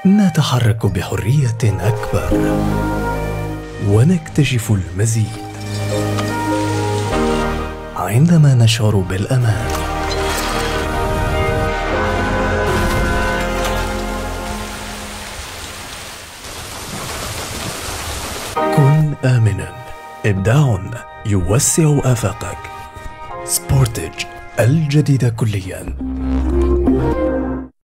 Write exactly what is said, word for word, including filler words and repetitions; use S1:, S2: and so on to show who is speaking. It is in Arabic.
S1: نتحرك بحرية أكبر ونكتشف المزيد عندما نشعر بالأمان. كن آمناً، إبداع يوسع آفاقك. سبورتج الجديدة كلياً.